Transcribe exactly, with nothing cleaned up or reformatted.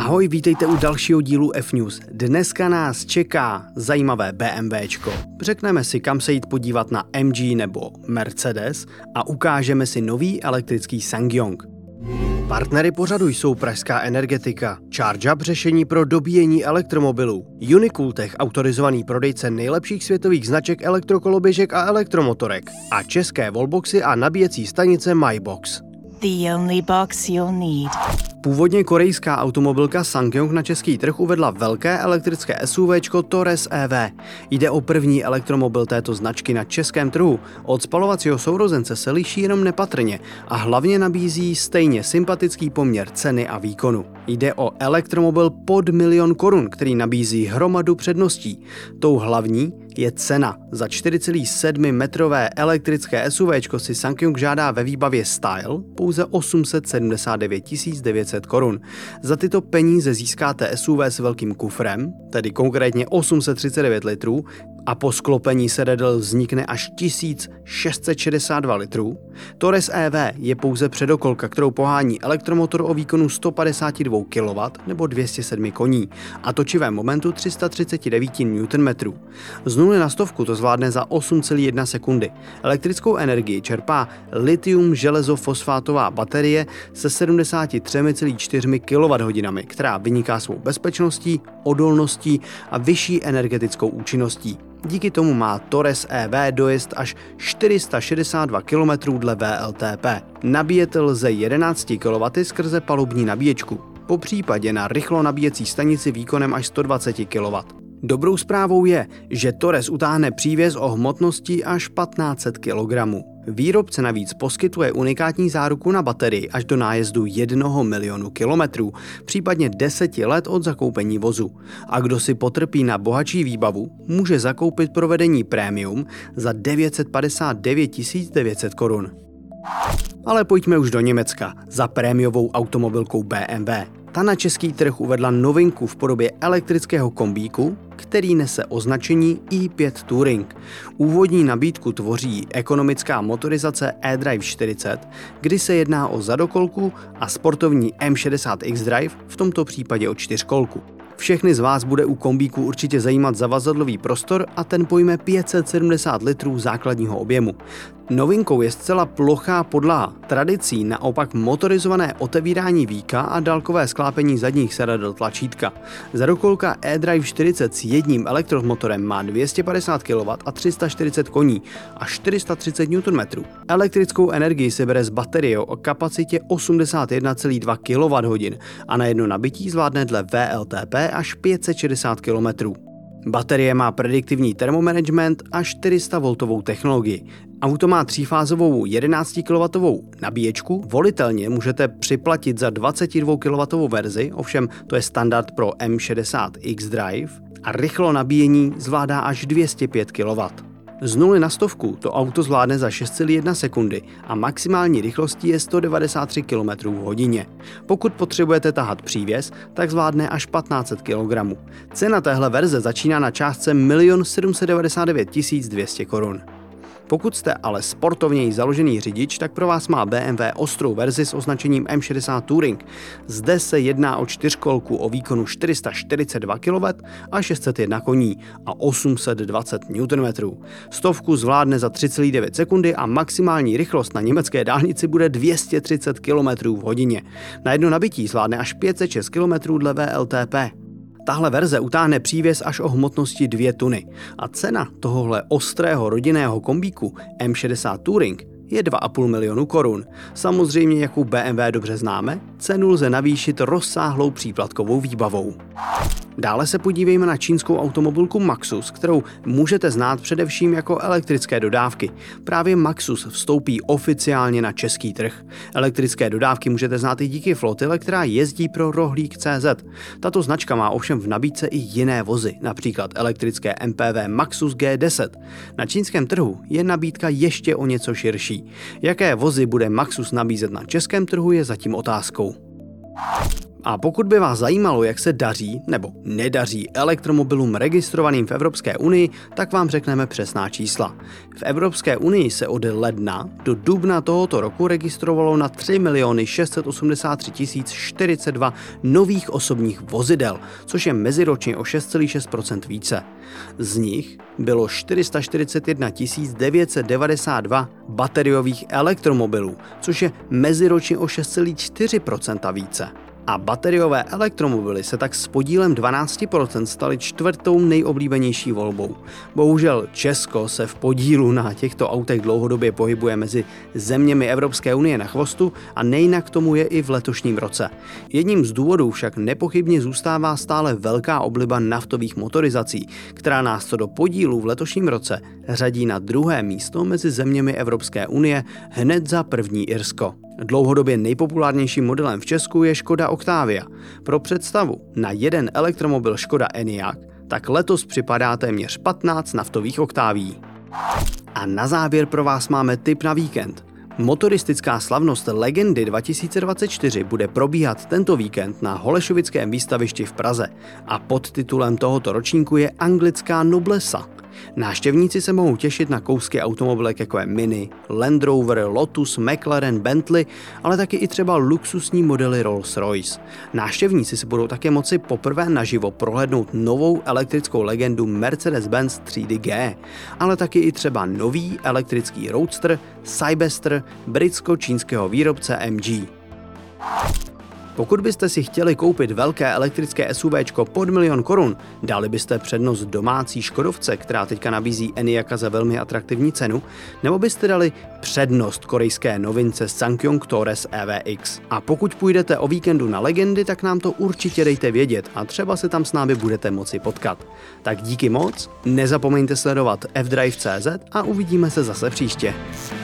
Ahoj, vítejte u dalšího dílu F-News. Dneska nás čeká zajímavé BMWčko. Řekneme si, kam se jít podívat na M G nebo Mercedes a ukážeme si nový elektrický SsangYong. Partnery pořadu jsou Pražská energetika, ChargeUp řešení pro dobíjení elektromobilů, Unicooltech autorizovaný prodejce nejlepších světových značek elektrokoloběžek a elektromotorek a české wallboxy a nabíjecí stanice MyBox. The only box you'll need. Původně korejská automobilka SsangYong na český trh uvedla velké elektrické SUVčko Torres E V. Jde o první elektromobil této značky na českém trhu. Od spalovacího sourozence se liší jenom nepatrně a hlavně nabízí stejně sympatický poměr ceny a výkonu. Jde o elektromobil pod milion korun, který nabízí hromadu předností. Tou hlavní je cena. Za čtyři celé sedm metrové elektrické SUVčko si SsangYong žádá ve výbavě Style pouze osm set sedmdesát devět tisíc devět set korun. Za tyto peníze získáte S U V s velkým kufrem, tedy konkrétně osm set třicet devět litrů, a po sklopení sedadel vznikne až tisíc šest set šedesát dva litrů. Torres E V je pouze předokolka, kterou pohání elektromotor o výkonu sto padesát dva kilowattů nebo dvě stě sedm koní a točivém momentu tři sta třicet devět newtonmetrů. Z nuly na stovku to zvládne za osm celá jedna sekundy. Elektrickou energii čerpá litium železofosfátová baterie se sedmdesát tři celá čtyři kilowatthodinami, která vyniká svou bezpečností, odolností a vyšší energetickou účinností. Díky tomu má Torres E V dojezd až čtyři sta šedesát dva kilometrů dle V L T P. Nabíjet lze jedenáct kilowattů skrze palubní nabíječku, po případě na rychlo nabíjecí stanici výkonem až sto dvacet kilowattů. Dobrou zprávou je, že Torres utáhne přívěs o hmotnosti až patnáct set kilogramů. Výrobce navíc poskytuje unikátní záruku na baterii až do nájezdu jednoho milionu kilometrů, případně deseti let od zakoupení vozu. A kdo si potrpí na bohatší výbavu, může zakoupit provedení Premium za devět set padesát devět tisíc devět set korun. Ale pojďme už do Německa za prémiovou automobilkou B M W. Ta na český trh uvedla novinku v podobě elektrického kombíku, který nese označení i pět Touring. Úvodní nabídku tvoří ekonomická motorizace eDrive čtyřicet, kdy se jedná o zadokolku, a sportovní M šedesát X Drive, v tomto případě o čtyřkolku. Všechny z vás bude u kombíku určitě zajímat zavazadlový prostor a ten pojme pět set sedmdesát litrů základního objemu. Novinkou je zcela plochá podlaha. Tradicí naopak motorizované otevírání víka a dálkové sklápení zadních sedadel tlačítka. Zadokolka eDrive čtyřicet s jedním elektromotorem má dvě stě padesát kilowattů a tři sta čtyřicet koní a čtyři sta třicet newtonmetrů. Elektrickou energii se bere z baterie o kapacitě osmdesát jedna celá dva kilowatthodin a na jedno nabití zvládne dle V L T P až pět set šedesát kilometrů. Baterie má prediktivní termomanagement a čtyři sta voltovou technologii. Auto má třífázovou jedenáct kilowattovou nabíječku, volitelně můžete připlatit za dvacet dva kilowattovou verzi, ovšem to je standard pro M šedesát X Drive, a rychlo nabíjení zvládá až dvě stě pět kilowattů. Z nuly na stovku to auto zvládne za šest celá jedna sekundy a maximální rychlostí je sto devadesát tři kilometrů v hodině. Pokud potřebujete tahat přívěs, tak zvládne až patnáct set kilogramů. Cena téhle verze začíná na částce milion sedm set devadesát devět tisíc dvě stě korun. Pokud jste ale sportovněji založený řidič, tak pro vás má B M W ostrou verzi s označením M šedesát Touring. Zde se jedná o čtyřkolku o výkonu čtyři sta čtyřicet dva kilowattů a šest set jedna koní a osm set dvacet newtonmetrů. Stovku zvládne za tři celá devět sekundy a maximální rychlost na německé dálnici bude dvě stě třicet kilometrů v hodině. Na jedno nabití zvládne až pět set šest kilometrů dle V L T P. Tahle verze utáhne přívěs až o hmotnosti dvě tuny a cena tohohle ostrého rodinného kombíku M šedesát Touring je dva a půl milionu korun. Samozřejmě, jak u B M W dobře známe, cenu lze navýšit rozsáhlou příplatkovou výbavou. Dále se podívejme na čínskou automobilku Maxus, kterou můžete znát především jako elektrické dodávky. Právě Maxus vstoupí oficiálně na český trh. Elektrické dodávky můžete znát i díky flotile, která jezdí pro rohlík tečka cé zet. Tato značka má ovšem v nabídce i jiné vozy, například elektrické M P V Maxus G deset. Na čínském trhu je nabídka ještě o něco širší. Jaké vozy bude Maxus nabízet na českém trhu, je zatím otázkou. A pokud by vás zajímalo, jak se daří nebo nedaří elektromobilům registrovaným v Evropské unii, tak vám řekneme přesná čísla. V Evropské unii se od ledna do dubna tohoto roku registrovalo na tři miliony šest set osmdesát tři tisíc čtyřicet dva nových osobních vozidel, což je meziročně o šest celá šest procenta více. Z nich bylo čtyři sta čtyřicet jedna tisíc devět set devadesát dva bateriových elektromobilů, což je meziročně o šest celá čtyři procenta více. A bateriové elektromobily se tak s podílem dvanáct procent staly čtvrtou nejoblíbenější volbou. Bohužel Česko se v podílu na těchto autech dlouhodobě pohybuje mezi zeměmi Evropské unie na chvostu a nejinak tomu je i v letošním roce. Jedním z důvodů však nepochybně zůstává stále velká obliba naftových motorizací, která nás co do podílu v letošním roce řadí na druhé místo mezi zeměmi Evropské unie hned za první Irsko. Dlouhodobě nejpopulárnějším modelem v Česku je Škoda Octavia. Pro představu, na jeden elektromobil Škoda Enyaq tak letos připadá téměř patnáct naftových Octavií. A na závěr pro vás máme tip na víkend. Motoristická slavnost Legendy dva tisíce dvacet čtyři bude probíhat tento víkend na Holešovickém výstavišti v Praze a podtitulem tohoto ročníku je Anglická noblesa. Návštěvníci se mohou těšit na kousky automobilek jako je Mini, Land Rover, Lotus, McLaren, Bentley, ale taky i třeba luxusní modely Rolls-Royce. Návštěvníci si budou také moci poprvé naživo prohlédnout novou elektrickou legendu Mercedes-Benz třídy G, ale taky i třeba nový elektrický Roadster, Cybester, britsko-čínského výrobce M G. Pokud byste si chtěli koupit velké elektrické SUVčko pod milion korun, dali byste přednost domácí Škodovce, která teďka nabízí Enyaq za velmi atraktivní cenu, nebo byste dali přednost korejské novince SsangYong Torres E V X. A pokud půjdete o víkendu na Legendy, tak nám to určitě dejte vědět a třeba se tam s námi budete moci potkat. Tak díky moc, nezapomeňte sledovat F Drive tečka cé zet a uvidíme se zase příště.